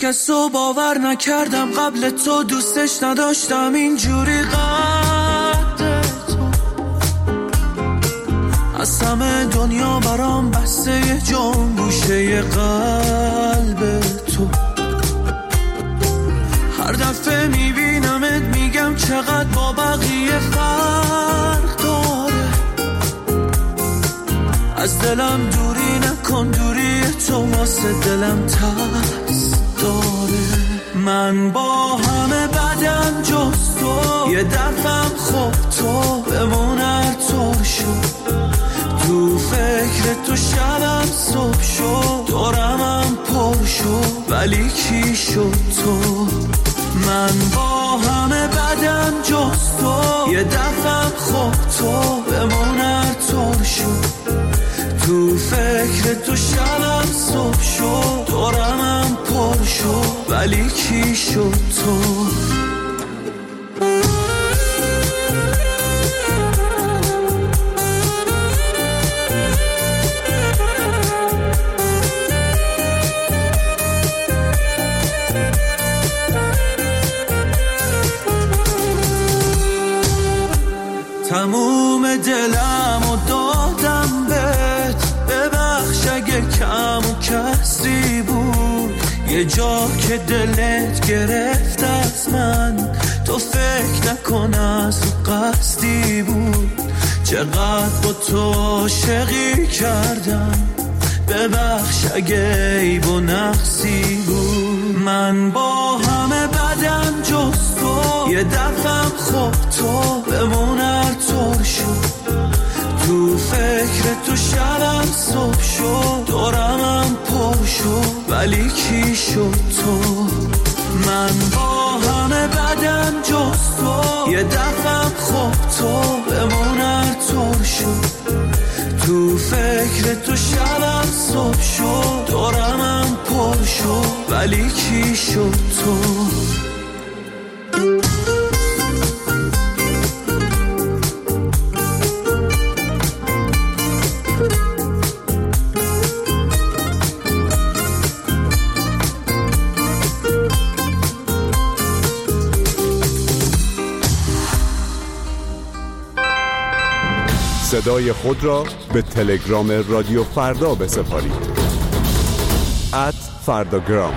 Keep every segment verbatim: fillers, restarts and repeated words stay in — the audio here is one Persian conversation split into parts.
کسو باور نکردم قبل تو، دوستش نداشتم اینجوری قد تو. از همه دنیا برام بسته یه جام گوشه قلب تو. هر دفعه میبینمت میگم چقدر با بقیه فرق داره. از دلم دوری نکن، دوری تو واسه دلم ترس داره. من با همه بدم جز تو، یه دفعم خوب تو بمون هر طور شد. تو فکر تو شبم صبح شد، دورمم پر شد ولی کی شد تو. من با همه بدم جز تو، یه دفعم خوب تو بمون هر طور شد. تو فکر تو شبم صبح شد، دورمم پر شد ولی کی شد تو. تموم دلم و دادم بهت، ببخش اگه کم و کسری بود. یه جا که دلت گرفت از من، تو فکر نکن از قصدی بود. چقدر با تو عاشقی کردم، ببخش اگه عیب و نقصی بود. من با همه بدم جز تو، یه دفعم خوب تو بمون هر طور شد. تو فکر تو شبم صبح شد، دورمم پر شد ولی کی شد تو. من با همه بدم جز تو، یه دفعم خوب تو بمون هر طور شد. تو فکر تو شبم صبح شد، دورمم پر شد ولی کی شد تو. صدای خود را به تلگرام رادیو فردا بسپارید. ات فرداگرام.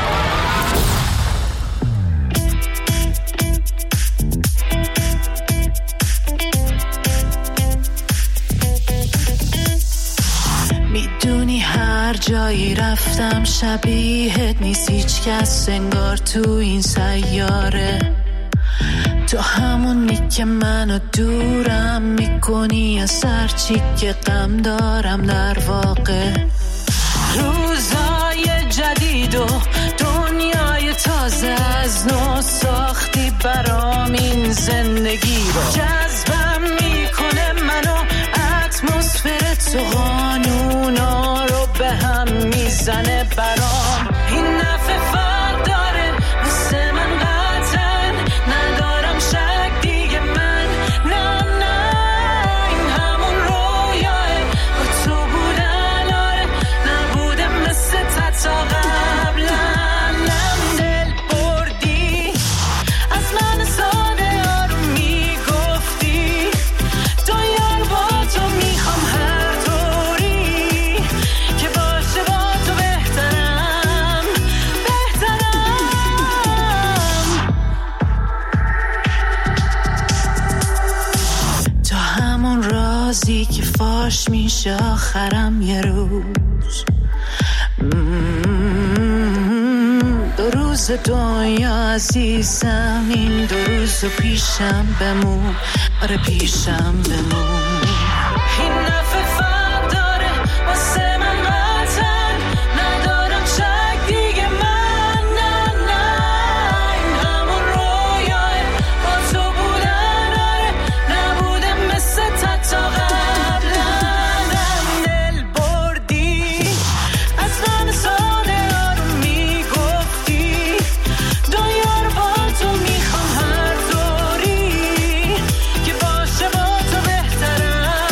میدونی هر جایی رفتم شبیهت نیست هیچ کس انگار تو این سیاره. تو همونی که منو دورم میکنی از هرچی که غم دارم. در واقع روزای جدید و دنیای تازه از نو ساختی برام این زندگی رو. جذبم میکنه منو اتمسفر تو، قانونا رو به هم میزنه برام. این نفع فرق داره مثل من قطعا ندارم شک دیگه من. نه نه این همون رویاه با تو بودن، آره نبوده مثل تا قبلا. نم دل بردی از من ساده آروم میگفتی، تو یار با تو میخوام هر طوری که باشه با تو بهترم بهترم. تو همون رازی که فاش میشه آخرم یه روز. دو روز دنیا عزیزم، این دو روز پیشم بمون، آره پیشم بمون. این نفع فرق داره واسه من قطعا ندارم شک دیگه من. نه نه این همون رویاه با تو بودن، آره نبوده مثل تا قبلا. نم دل بردی از من ساده آروم میگفتی، دنیا رو با تو میخوام هر طوری که باشه با تو بهترم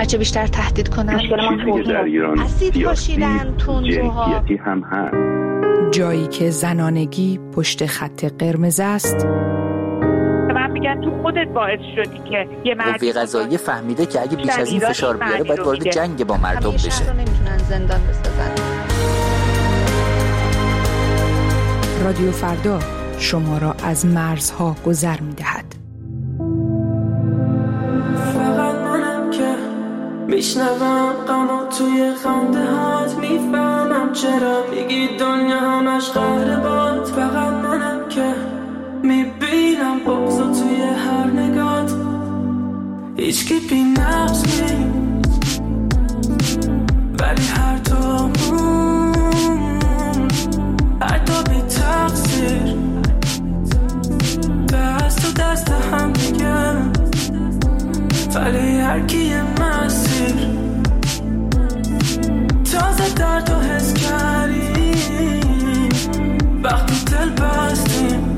بچه بیشتر تهدید کنن. چیزی که در ایران اسید پاشیدن، تندروها، جنسیتی هم هست. جایی که زنانگی پشت خط قرمز است. من میگم تو خودت باعث شدی که یه مرد قوه قضاییه فهمیده که اگه بیش از این فشار بیاره باید وارد جنگ با مردم بشه. همیشه رو نمیتونن زندان بسازن. رادیو فردا شما را از مرزها گذر می‌دهد. فقط منم که میشنوم غمو توی خنده هات، میفهمم چرا میگی دنیا همش قهر باد. فقط منم که میبینم بغضو توی هر نگات، هیچ کی بی نقص نیست ولی هر دومون حتی بی تقصیر دست و دست هم دیگه، ولی هر کی یه مسیر. تازه درد و حس کردیم وقتی دل بستیم،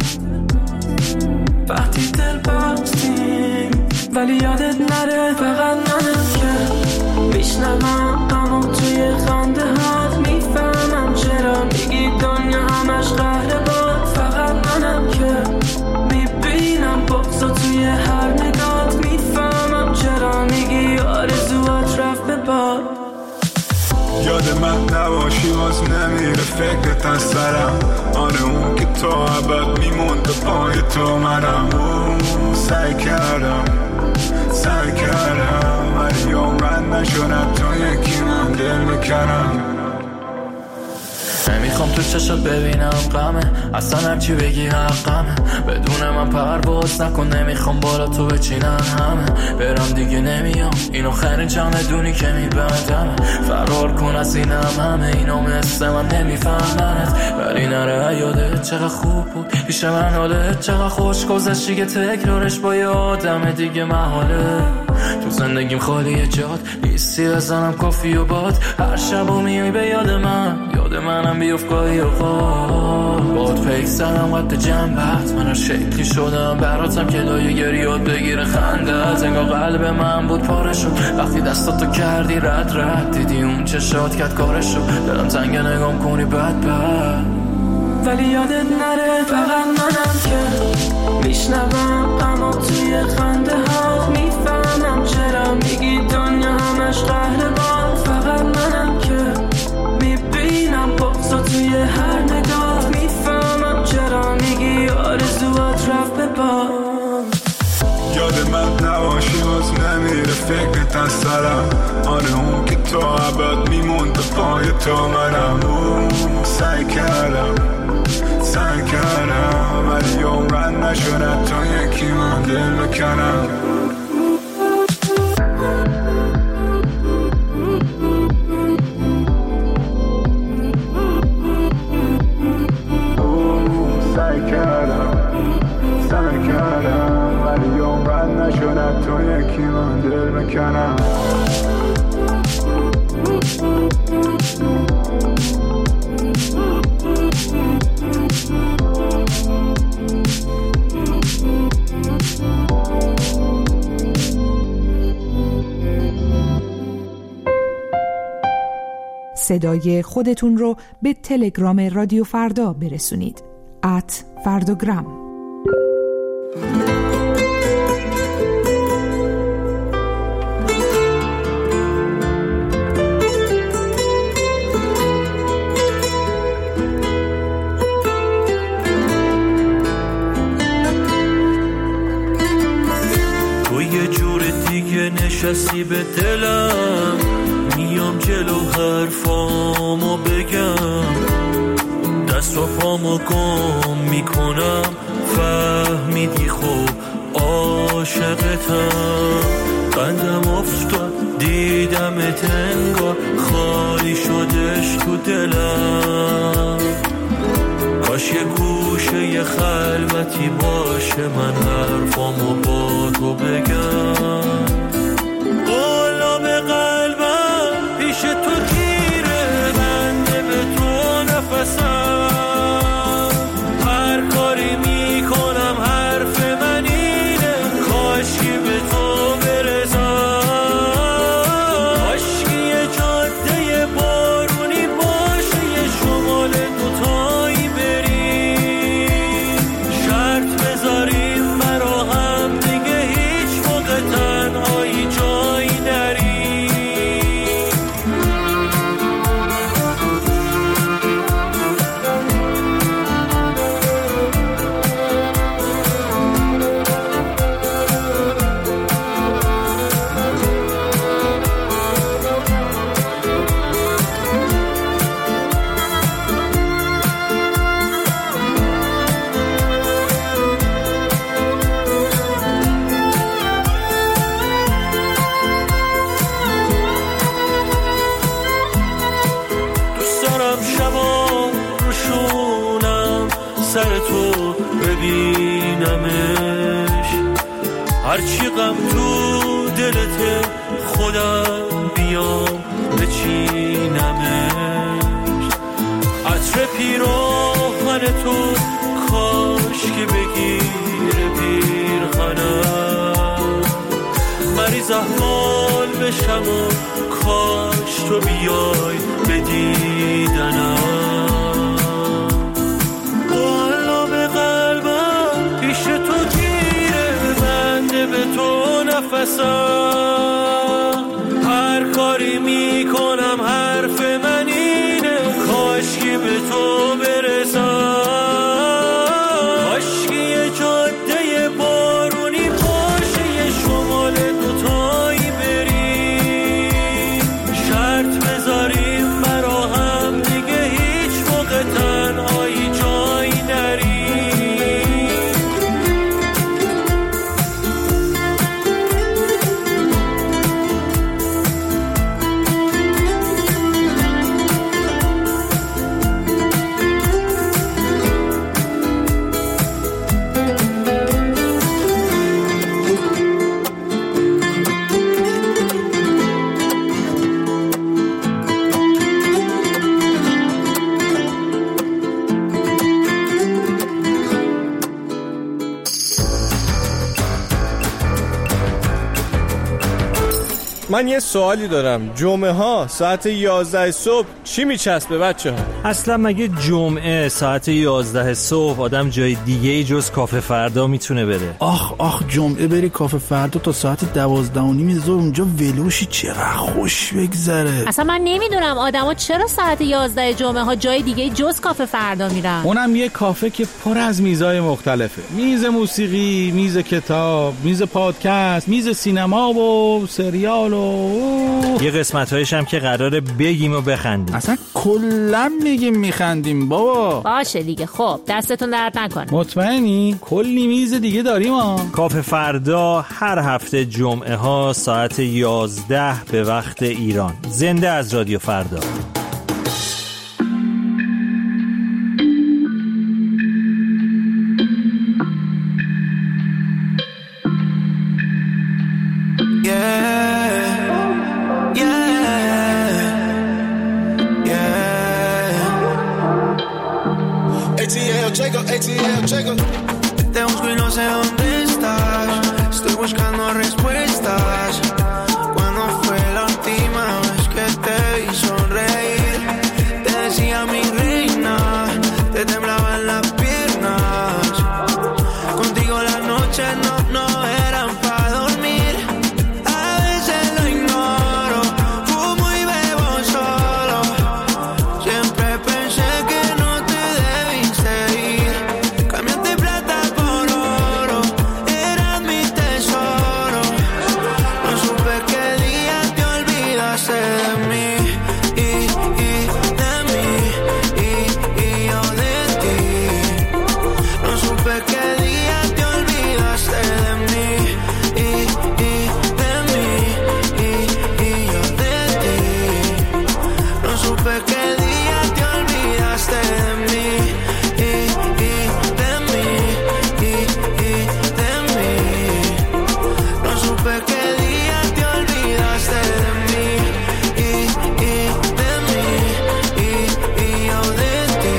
وقتی دل بستیم. ولی یادت نره فقط منم که میشنوم غمو توی خنده هات، میفهمم چرا میگی دنیا همش قهر باد. فقط منم که میبینم بغضو توی هر نگات، میفهمم چرا میگی آرزوات رفت به باد. یاد من نباشی باز نمیره فکرت از سرم، آره اون که تو ابد میموند پای تو منم. سعی کردم سعی کردم ولی عمرن نشدم تو یکی من دل بکنم. نمیخوام تو چشات ببینم غمه، اصلا هرچی بگی حقمه. بدون من پرواز نکن، نمیخوام بالا تو بچینن همه. برم دیگه نمیام، این آخرین چند دونی که میبندم. فرار کن از اینم همه اینا مثل من نمیفهمنت. ولی نره یادت چقدر خوب بود پیش من، حالت چقدر خوش گذشتی که تکرارش با یه آدم دیگه محاله. تو زندگیم خالیه جات نیستی، بزنم کافی و باد. هر شب و میای به یاد من، یاد منم بیفت گاهی اوقات. باد پیک زنم قد جنبت، من هر شکلی شدم براتم که لایه گریات بگیره خندت. انگار قلب من بود پاره شد وقتی دستاتو کردی رد رد، دیدی اون چشات کت کارش شد. دلم تنگ نگام کنی بد بد، ولی یادت نره فقط منم که میشنوم غمو توی خنده هات، میفهمم چرا میگی دنیا همش قهر باد. فقط منم که میبینم بغضو توی هر نگاه، میفهمم چرا میگی آرزوات رفت به باد. یاد من نباشی باز نمیره فکرت از سرم، آره اون که تو ابد میموند پای تو منم. سعی کردم سعی کردم ولی عمرن نشدم تا یکی من دل بکنم. سعی کردم سعی کردم ولی عمرن نشدم تا یکی من دل بکنم. صدای خودتون رو به تلگرام رادیو فردا برسونید. ات فرداگرام. تو یه جور دیگه نشستی به دلم، میام جلو حرفامو بگم، دست و پامو گم میکنم، فهمیدی خب عاشقتم. قندم افتاد دیدمت انگار خالی شدش تو دلم، کاش یه گوشه یه خلوتی باشه من حرفامو با تو بگم. بالا به قلبم پیش تو گیره بنده به تو نفسم، هر کاری میکنم حرف من اینه کاش که به تو برسم. سر تو ببینمش، هرچی غم تو دلته خودم بیام بچینمش. عطر پیراهن تو کاش که بگیره پیرهنم، مریض احوال بشم و کاش تو بیای بدیدنم. قلب قلبم پیش تو گیره بنده به تو نفسم، هر کاری میکنم حرف من اینه کاش که به تو برسم، کاش که یه جاده بارونی باشه یه شمال دوتایی بریم، شرط بذاریم برا هم دیگه هیچ موقع تنهایی جایی نریم. من یه سوالی دارم، جمعه ها ساعت یازده صبح چی میچسبه بچه ها؟ اصلا مگه جمعه ساعت یازده صبح آدم جای دیگه ای جز کافه فردا میتونه بره؟ آخ آخ جمعه بری کافه فردا تا ساعت دوازده و نیم ظهر اونجا ولوشی چقدر خوش بگذره. اصلا من نمیدونم آدما چرا ساعت یازده جمعه ها جای دیگه جز کافه فردا میرن. اونم یه کافه که پر از میزای مختلفه، میز موسیقی، میز کتاب، میز پادکست، میز سینما و سریال و یه قسمت‌هایش هم که قراره بگیم و بخندیم. اصلا کلا میگیم میخندیم بابا. باشه دیگه، خب دستتون درد نکنه. مطمئنی؟ کلی میز دیگه داریم ها. کافه فردا هر هفته جمعه ها ساعت یازده به وقت ایران. زنده از رادیو فردا. Te busco y no sé dónde estás. Estoy buscando respuestas. ¿Cuándo fue la última vez que te vi sonreír? Te decía mi reina, te temblaban las piernas. Contigo las noches no, no eran para dormir. A veces lo ignoro, fumo y bebo solo. Siempre pensé que no te debiste ir. Cambiaste plata por oro, eras mi tesoro. No supe qué día te olvidaste de mí y, y de mí y, y yo de ti. No supe qué día te olvidaste de mí y, y de mí y, y yo de ti. No supe qué día te olvidaste de mí y, y de mí y, y de mí. No supe qué día te olvidaste de mí y, y de mí y, y yo de ti.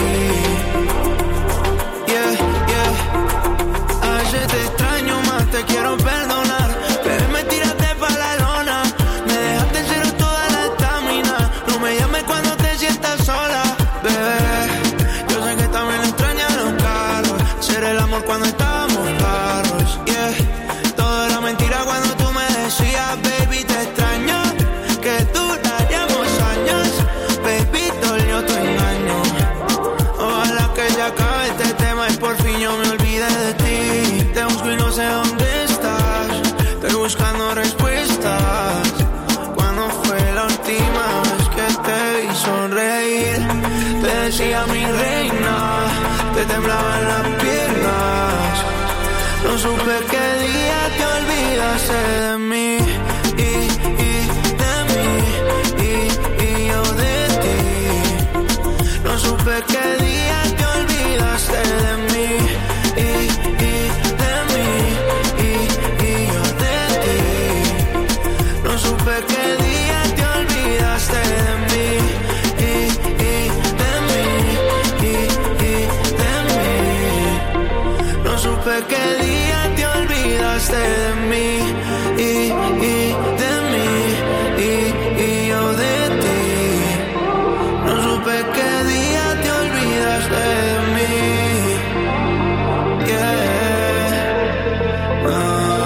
Yeah, yeah. A veces te extraño más, te quiero perdonar. Pero me tiraste pa' la lona, me dejaste en cero toda la estamina. No me llames cuando te sientas sola, bebé. Yo sé que también extrañaron carros, ser el amor cuando estábamos claros. Yeah, todo era mentira cuando tú me decías, baby, te extraño, que duraríamos años. Baby, dolió tu engaño. Ojalá que ya acabe este tema y por fin yo me olvide de ti. Te busco y no sé dónde estás. Estoy buscando respuestas. ¿Cuándo fue la última vez que te vi sonreír? Te decía mi reina, te temblaban las piernas. No supe qué día te olvidaste de mí y, y de mí y, y yo de ti. No supe qué día te olvidaste de mí olvidaste de mí, y, y de mí, y, y yo de ti. No supe qué día te olvidaste de mí. Yeah.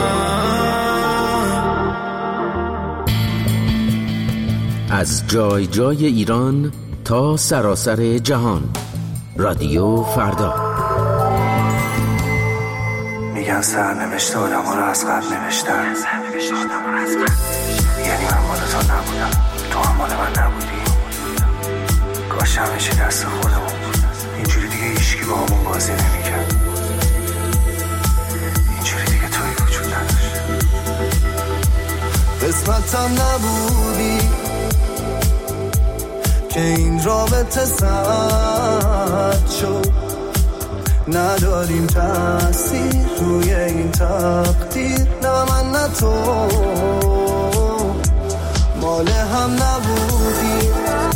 ah. از جای جای ایران تا سراسر جهان، رادیو فردا. میگن سرنوشت آدم ها رو از قبل نوشتن، یعنی من مال تو نبودم، تو هم مال من نبودی. کاش همیشه دست خودمون بود، اینجوری دیگه هیچکی با همون بازی نمیکرد، اینجوری دیگه توی وجود نداشت. قسمتم نبودی که این رابطه سد شد، نداریم تأثیر روی این تقدیر، نه من نه تو، مال هم نبودی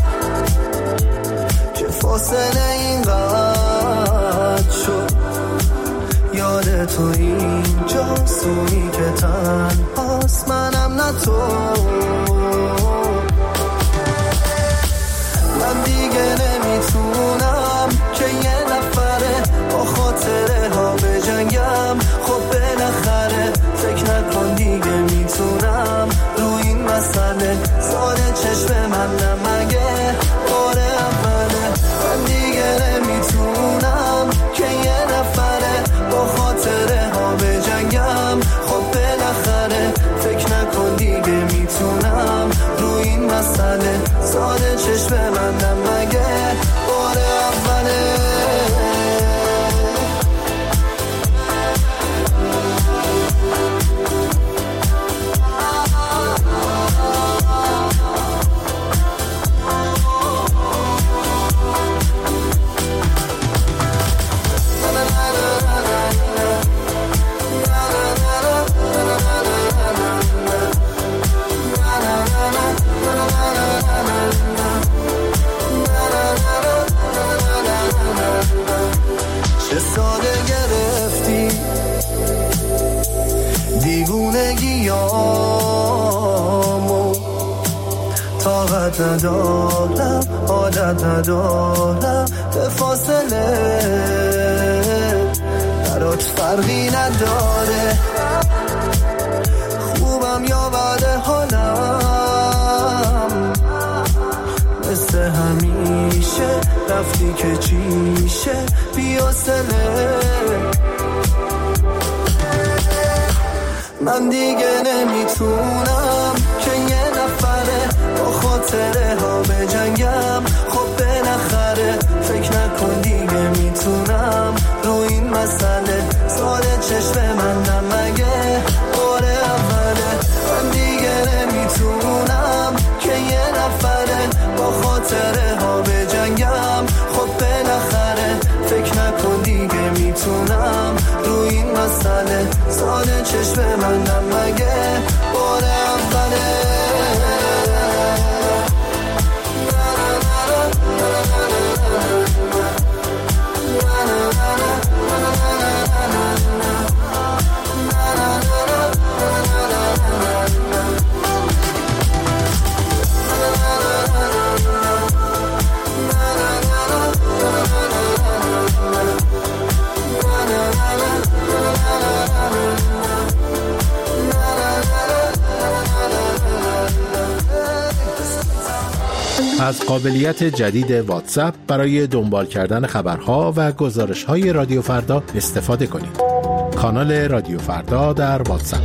که فاصله این قد شد. یاد تو اینجا سونی که تنهاست، منم نه تو. من دیگه نمیتونم که یه نفره با خاطره ها بجنگم. خب بالاخره فکر نکن دیگه میتونم رو این مسئله ساده چشم من نمگه بار اوله. من دیگه نمیتونم که یه نفره با خاطره ها بجنگم. خب بالاخره فکر نکن دیگه میتونم رو این مسئله ساده چشم من نمگه بار اوله. چه ساده گرفتی دیوونگیامو، طاقت ندارم عادت ندارم به فاصله، برات فرقی نداره خوبم یا بد حالم. مثل همیشه رفتی که چیشه بی‌حوصله. من دیگه نمیتونم که یه نفره با خاطره ها بجنگم. خب بالاخره فکر نکن دیگه میتونم رو این مسئله ساده چشم من نمگه بار اوله. من دیگه نمیتونم که یه نفره با خاطره ها بجنگم. خب بالاخره فکر نکن دیگه میتونم رو این مسئله ساده چشم من نمگه بار اوله. از قابلیت جدید واتساپ برای دنبال کردن خبرها و گزارش‌های رادیو فردا استفاده کنید. کانال رادیو فردا در واتساپ.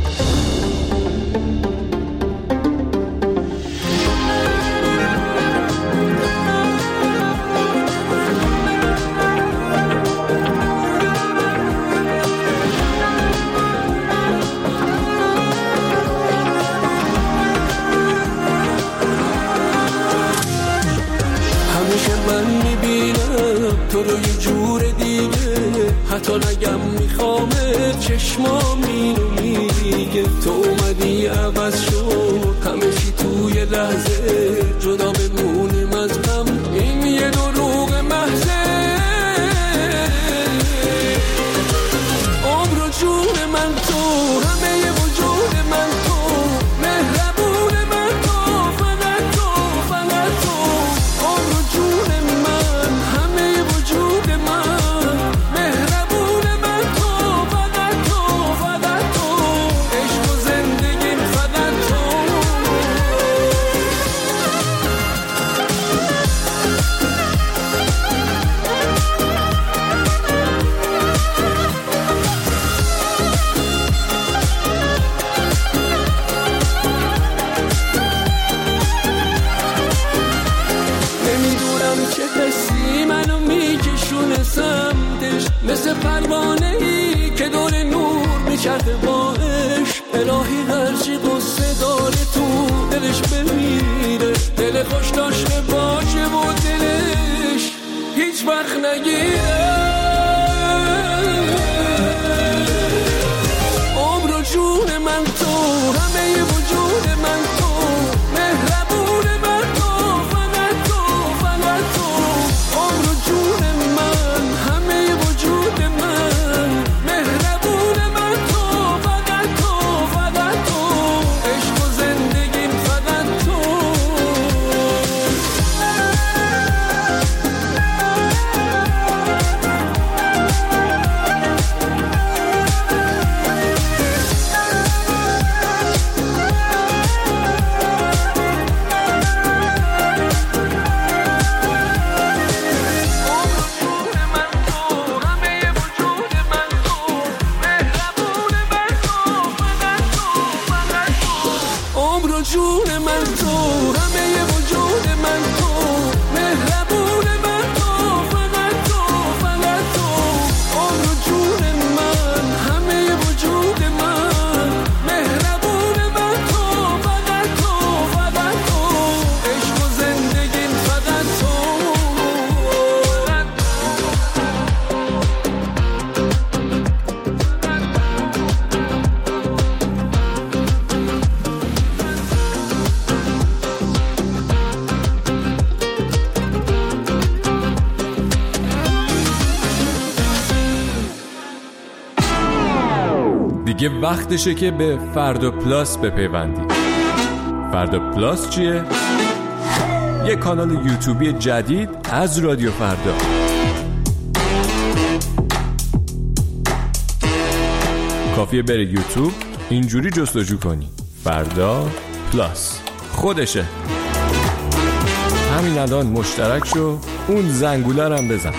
تو رو یه جور دیگه، حتی نگم میخوامه چشمام اینو میگه. تو اومدی عوض شد همه چی توی لحظه، جدا بمونیم از غم این یه دروغ محضه. عمر و جون من تو همه مثل پروانه‌ای که دور نور میچرخه با عشق. الهی هرچی قصه داره تو دلش بمیره، دل خوش داشته باشه و دلش هیچ وقت نگیره. عمر و جون من تو، همه وجود من تو، مهربون من تو، فقط تو، فقط تو. عمر و جون من، همه وجود من، مهربون من تو، فقط تو، فقط تو. عشق و زندگیم فقط تو. جون من تو، همه وجود من تو، مهربون من تو، فقط تو، فقط تو. عمر جون من، همه وجود من، مهربون من تو، فقط تو، فقط تو. عشق و زندگیم فقط تو. دیگه وقتشه که به فردا پلاس بپیوندی. فردا پلاس چیه؟ یه کانال یوتیوبی جدید از رادیو فردا. کافیه بری یوتیوب، اینجوری جستجو کنی فردا پلاس، خودشه. همین الان مشترک شو، اون زنگوله رو هم بزن.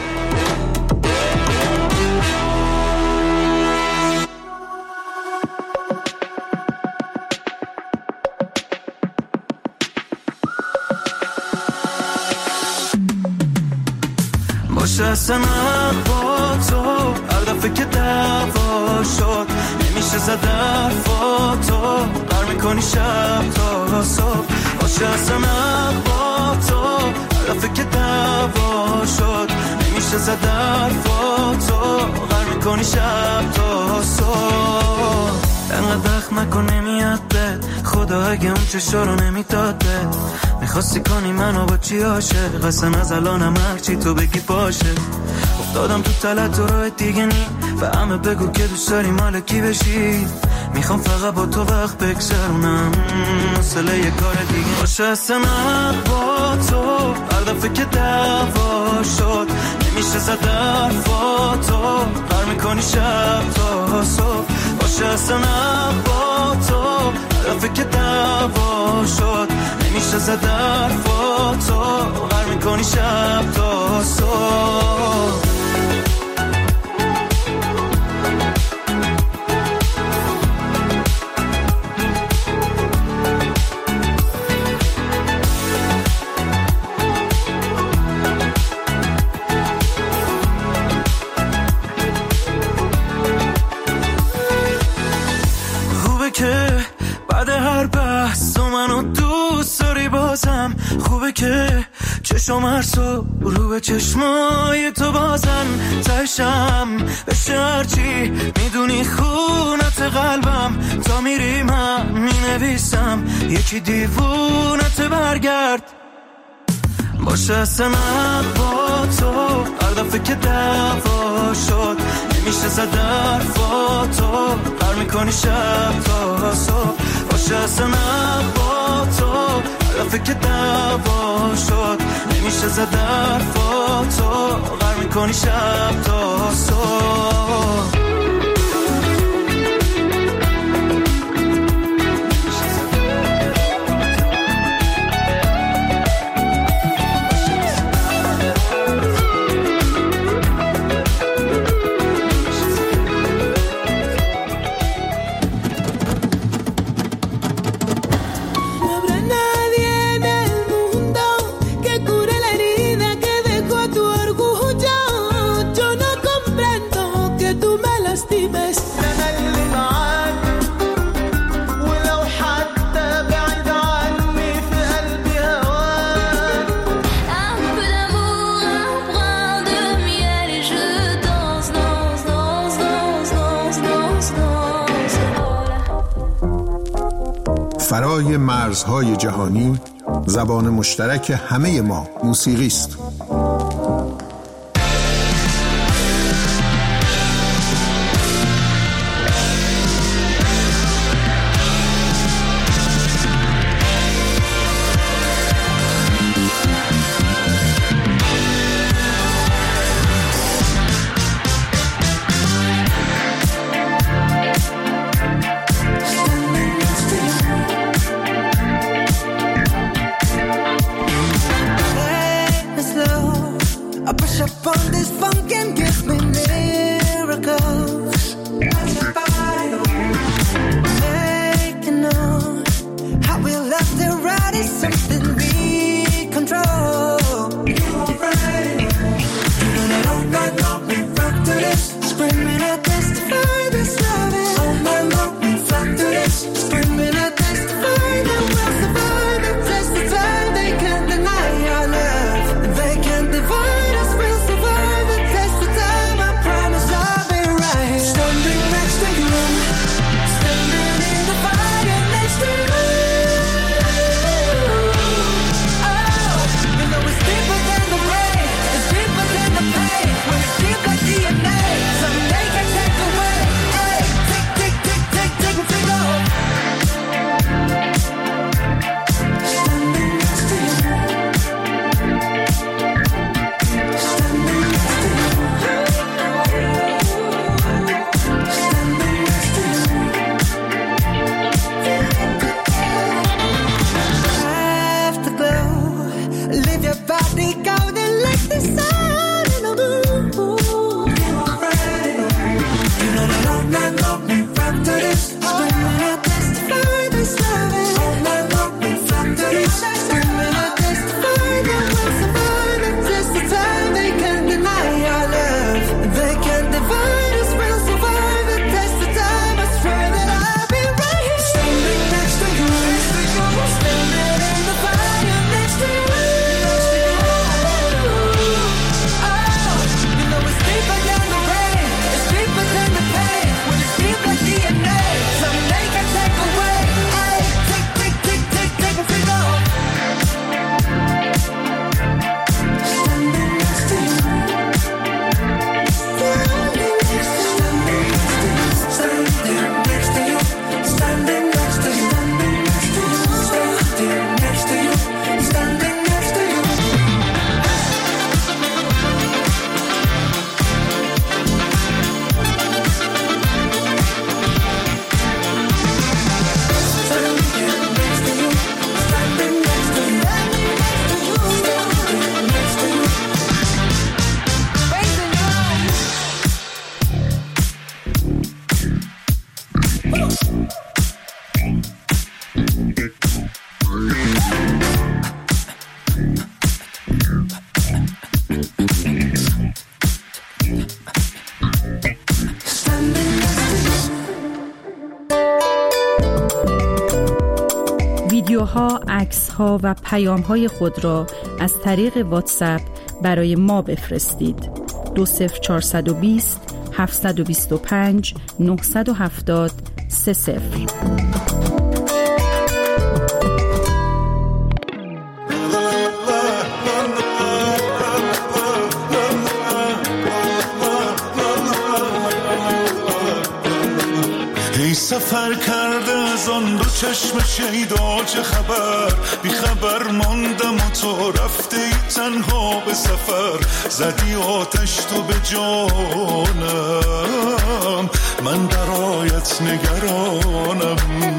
اصلا با تو هر دفعه که دعوا شد نمیشه زد حرفا تو بر میکنی شب تا صبح. باشه اصلا با تو هر دفعه که دعوا شد نمیشه زد حرفا تو بر میکنی شب تا صبح. انقدر دخم نکن نمیاد بد، خدا اگه اون چشا رو نمیداد بد. میخواستی کنی منو با چی عاشق، قسم از الانم هرچی تو بگی باشه. افتادم تو تلت و راه دیگه نی، و همه بگو که دوست داری مال کی بشی. میخوام فقط با تو وقت بگذرونم، مسئله یه کار دیگه باشه. اصلا با تو هر دفعه که دعوا شد نمیشه زد حرفا تو بر میکنی شب تا صبح. باشه اصلا با تو هر دفعه که دعوا شد نمیشه زد حرفا تو بر میکنی شب تا صبح. که بعد هر بحث تو منو دوست داری بازم. خوبه که چشم هر صبح رو به چشمای تو بازن. تشم بشه هرچی میدونی خونت قلبم. تا میری من مینویسم یکی دیوونت برگرد. باشه اصلا با تو هر دفعه که دعوا شد نمیشه زد حرفا تو بر میکنی شب تا صبح. باشه اصلا با تو هر دفعه که دعوا شد نمیشه زد حرفا تو بر میکنی شب تا صبح. Yo no comprendo فرای مرزهای جهانی زبان مشترک همه ما موسیقی است. ویدیوها، عکس‌ها و پیام‌های خود را از طریق واتساپ برای ما بفرستید. دو صفر چهارصد و بیست هفتصد و بیست و پنج نهصد و هفتاد سه صفر. سفر کرده از آن دو چشم شیدا چه خبر، بی خبر ماندم و تو رفته ای تنها به سفر، زدی آتش تو به جانم، من برایت نگرانم.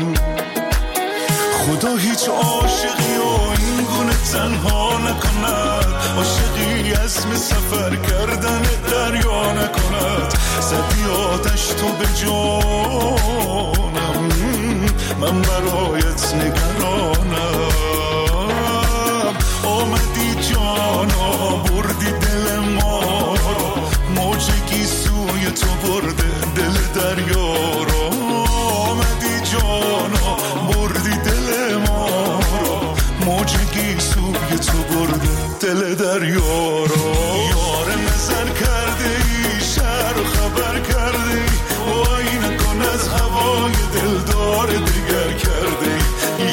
خدا هیچ عاشقی و این گونه تنها نکند، عاشقی عزم سفر کردن دریا نکند، زدی آتش تو به جانم، من برایت نگرانم. آمدی جانا بردی دل ما رو، موجگی سوی تو برده دل دریا رو. آمدی جانا بردی دل ما رو، موجگی سوی تو برده دل دریا رو. یار نظر کرده ای شهر و خبر کرده ای، وای نکن از هوای دلدار دیگر کرده ای.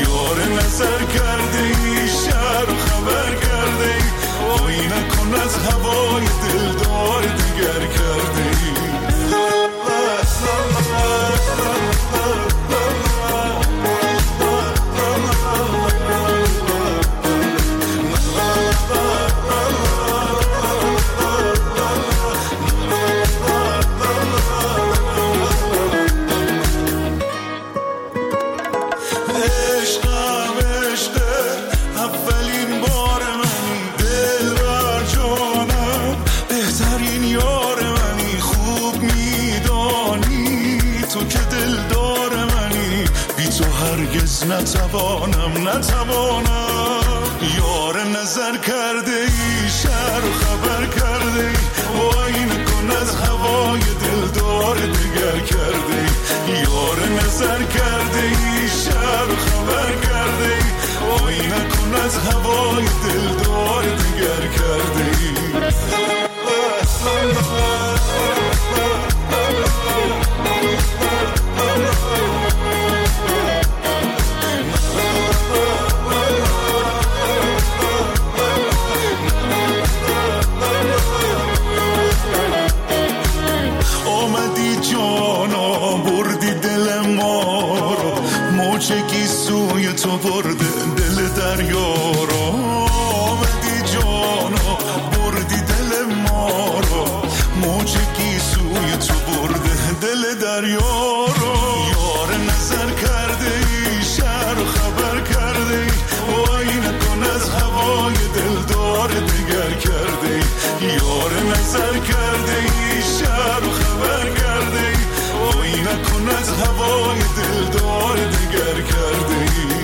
هرگز نتوانم نتوانم یار نظر کرده ای شهر و خبر کرده ای وای نکن از هوای دلدار دگر کرده ای یار نظر کرده ای شهر و خبر کرده ای وای نکن از هوای دلدار دگر کرده ای آمدی جانا بردی دل ما رو موجگی سوی تو برده دل دریا رو آمدی جانا بردی دل ما رو موجگی سوی تو برده دل دریا رو یار نظر کرده ای شهر و خبر کرده ای وای نکن از هوای دلدار دگر کرده ای یار نظر کرده ای شهر و خبر کرده ای وای نکن از هوای دلدار دگر کرده ای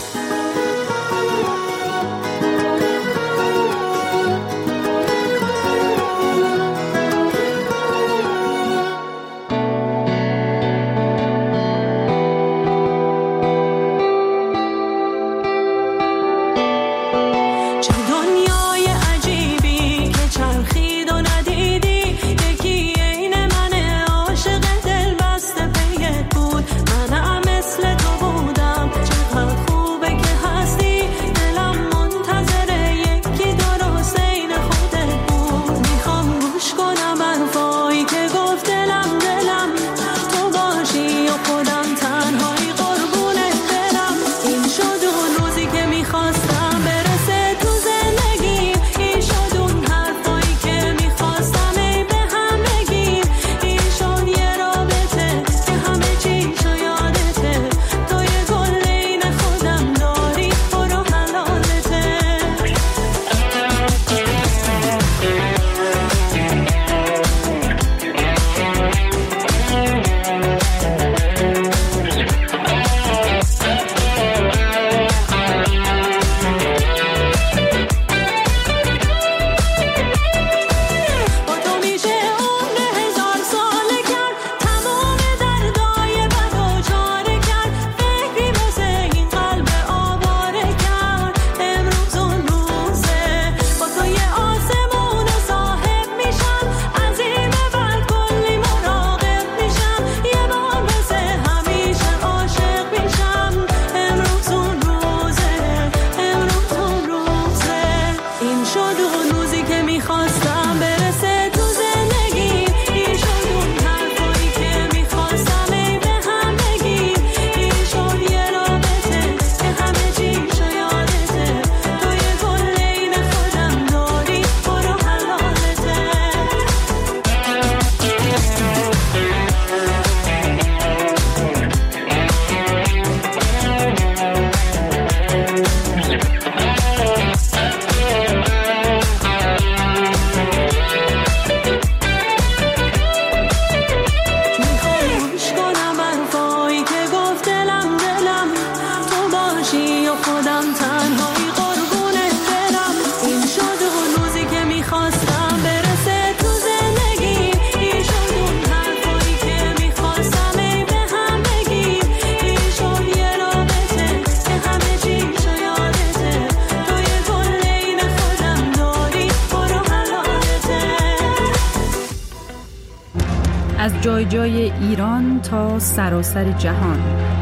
از جای جای ایران تا سراسر جهان.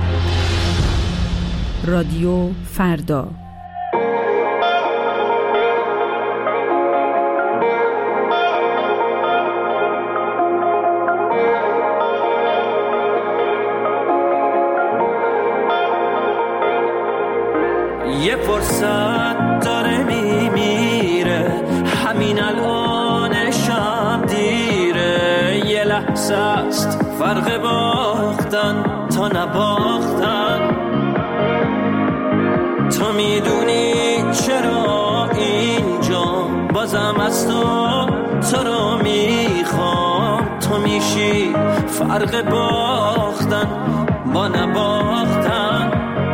رادیو فردا. یه فرصت داره میمیره، همین الانشم دیره. یه لحظه است فرق باختن تا نباختن. تو میدونی چرا اینجا بازم از تو تو رو میخوام. تو میشی فرق باختن با نباختن.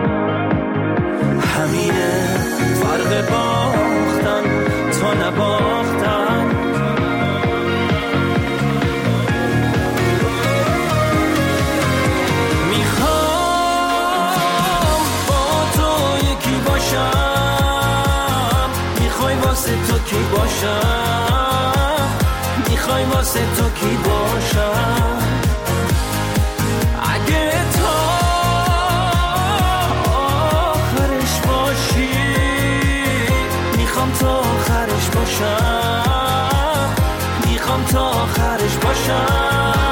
واسه تو کی باشم اگه تا آخرش باشی میخوام تا آخرش باشم میخوام تا آخرش باشم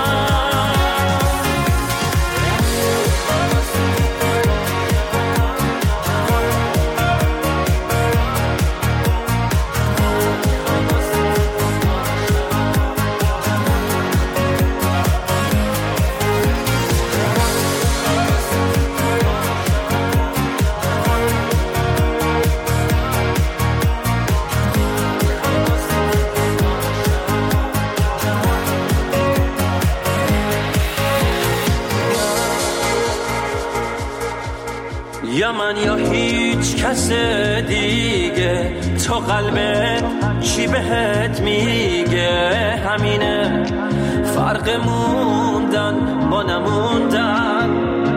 یا من یا هیچ کس دیگه تو قلبت چی بهت میگه همینه فرق موندن با نموندن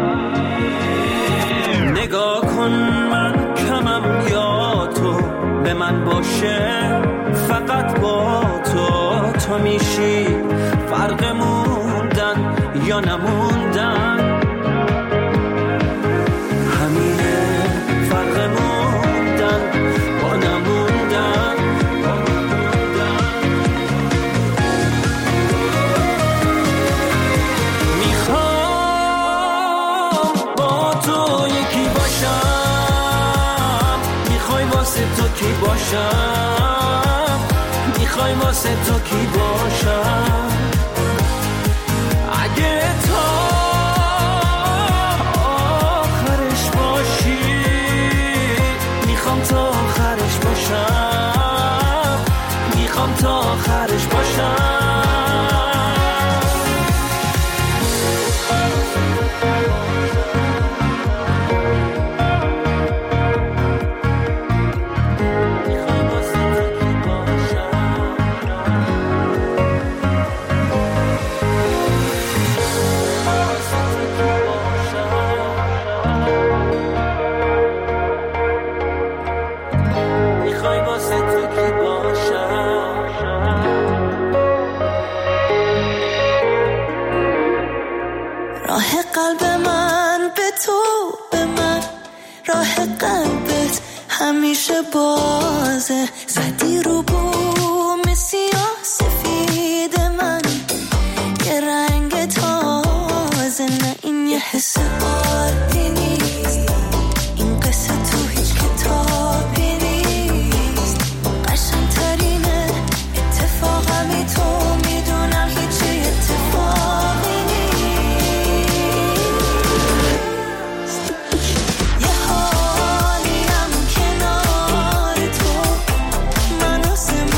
نگاه کن من کمم یا تو به من باشه فقط با تو تو میشی فرق موندن یا نموندن باشم میخوای واسه تو کی باشم اگه تا آخرش باشی میخوام تا آخرش باشم میخوام تا آخرش باشم همیشه بازه زدی رو بوم سیاه سفید من یه رنگ تازه نه این یه حس عادی نیست این قصه تو هیچ کتابی نیست قشنگ‌ترینه اتفاقمی تو میدونم هیچی اتفاقی نیست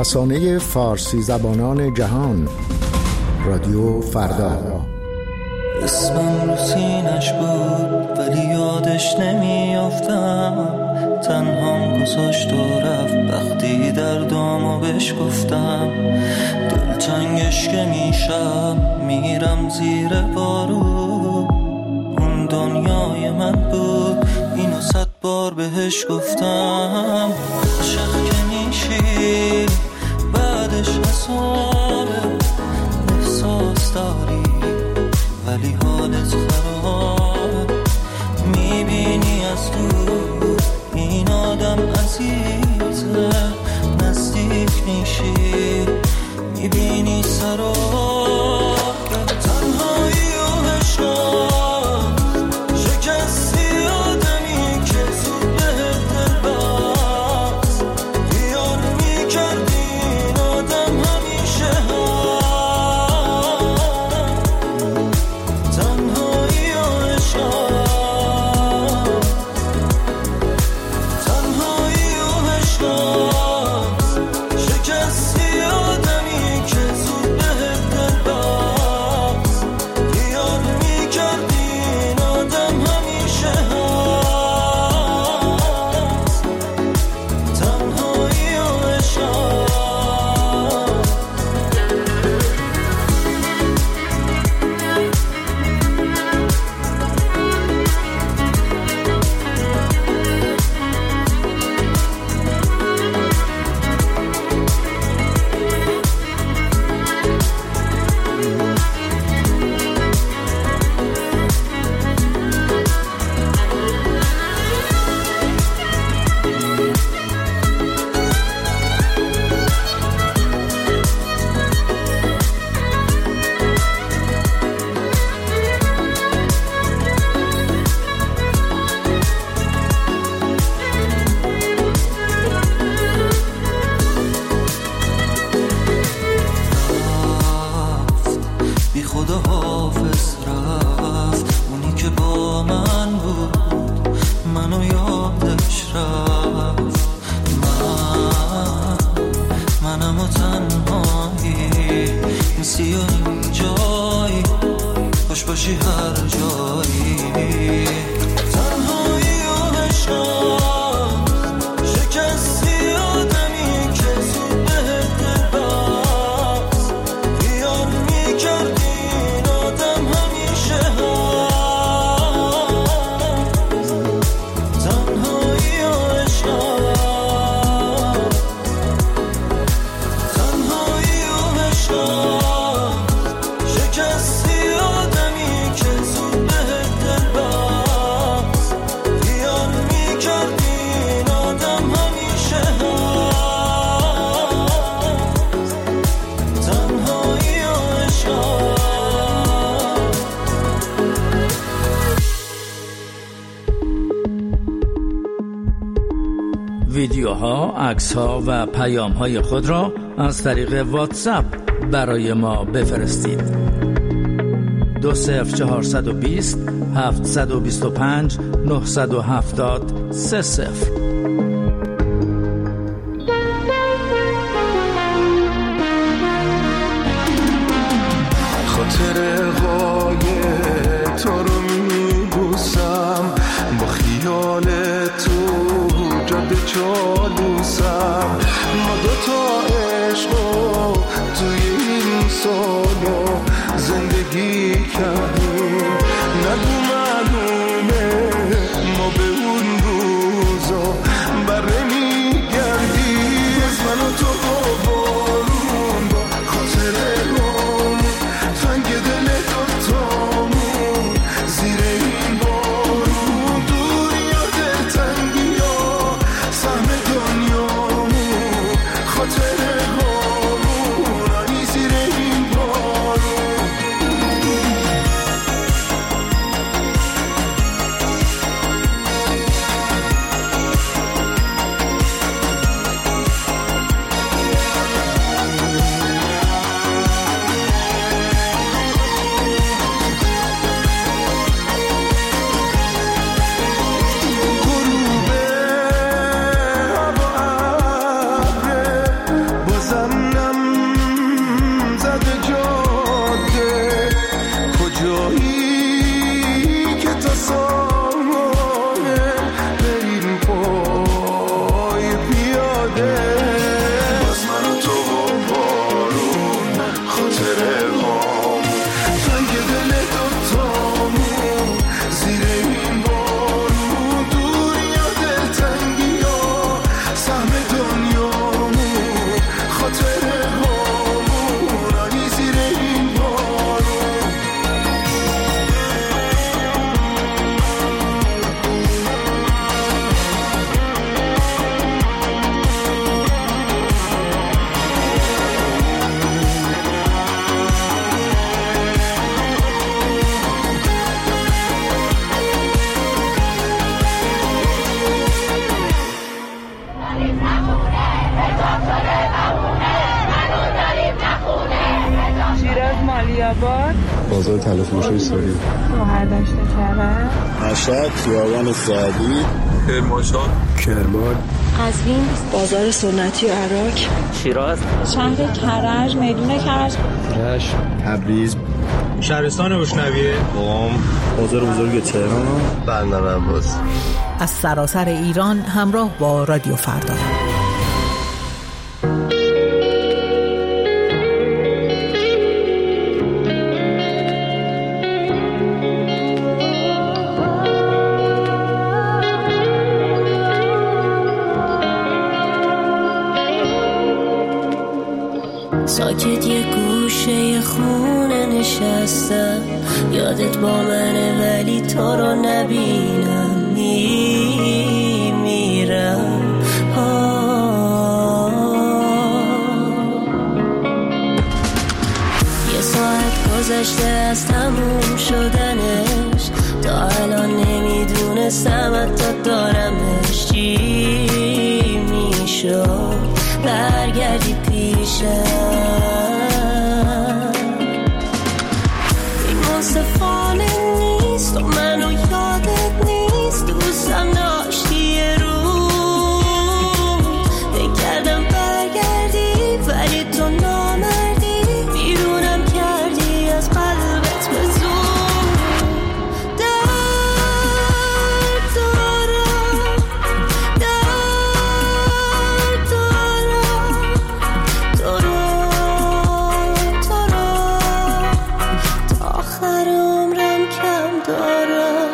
رسانه فارسی زبانان جهان، رادیو فردا. اسمم رو سینش بود ولی یادش نمیافتم، تنهام گذاشت و رفت وقتی دردامو بهش گفتم. دلتنگش که میشم میرم زیر بارو، اون دنیای من بود اینو صد بار بهش گفتم. عاشق که میشی بعدش حسابه، احساس داری ولی حالت خراب، میبینی از دور این آدم عزیزه، نزدیک میشی میبینی سراب. تنهایی و عشقم شکستی آدمی که زود بهت دل بست، دیار میکردی این آدم همیشه هم. تنهایی و عشقم، تنهایی و عشقم شکستی آدمی که زود بهت دل بست، دیار میکردی این آدم همیشه هست. تنهایی و عشقم. بی خدا حافظ رفت، اونی که با من بود منو یادش رفت. من منم و تنهایی نیستی و این جایی، خوش باشی هر جایی. تنهایی و عشقم شکستی آدمی که زود بهت دل بست، دیار میکردی این آدم همیشه هست. تنهایی و عشقم، تنهایی و عشقم شکستی آدمی که زود بهت دل بست، دیار میکردی این آدم همیشه هست. تنهایی و عشقم. ویدیوها، عکس‌ها و پیام‌های خود را از طریق واتساپ برای ما بفرستید. دو صفر چهارصد و بیست هفتصد و بیست و پنج نهصد و هفتاد سه صفر. خاطرهای تو رو میبوسم، با خیال تو جاده چالوسم. ما دوتا عشقو توی این سالو زندگی کردیم، نگو معلومه ما به اون روزا بره میگردیم. از من و تو بارون با خاطره روم تنگ دل دوتا راهی که تا سامانه بریم پای پیاده. باز من و تو و بارون خاطره هامون تنگ دل دوتامون زیر این بارون دنیا دلتنگی ها سهم دنیامون خاطره هامون آنی زیر این بارون. شیراز مالیاباد بازار تلفروشی ساری شوهر داشته کرد مشهد خیابان سعدی کرمانشاه کرمان قزوین بازار سنتی و عراق شیراز شهر کرج میدون کرج رشت تبریز شهرستان روشنویه قم بازار بزرگ تهران برنامه عباس. از سراسر ایران همراه با رادیو فردا. ساکت یه گوشه خونه نشستم یادت با منه ولی تو رو نبینم می میرم یه ساعت گذشته از تموم شدنش تا الان نمیدونستم حتی دارمش چی میشد برگردی پیشم. این منصفانه نیست و منو یادت نیست دوستم داشتی یه روز بکردم برگردی ولی تو نامردی بیرونم کردی از قلبت به زور. درد دارم درد دارم تو رو تو رو تا آخر عمرم کم دارم.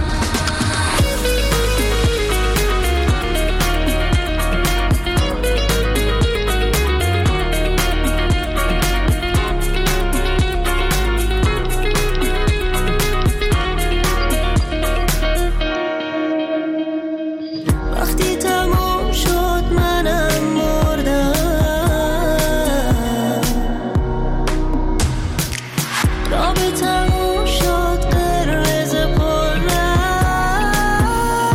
وقتی تموم شد منم مردم رابه تموم شد قرمز پررنگ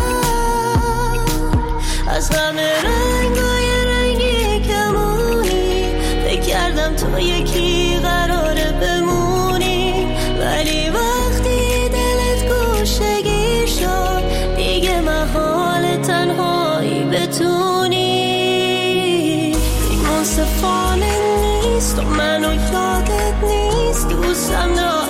از همه رنگای رنگی کمونی فکر کردم تو یکی قراره بمونی ولی وقتی دلت گوشه‌گیر شد دیگه محال تنهایی بتونی. این منصفانه نیست و منو یادت نیست دوستم دارم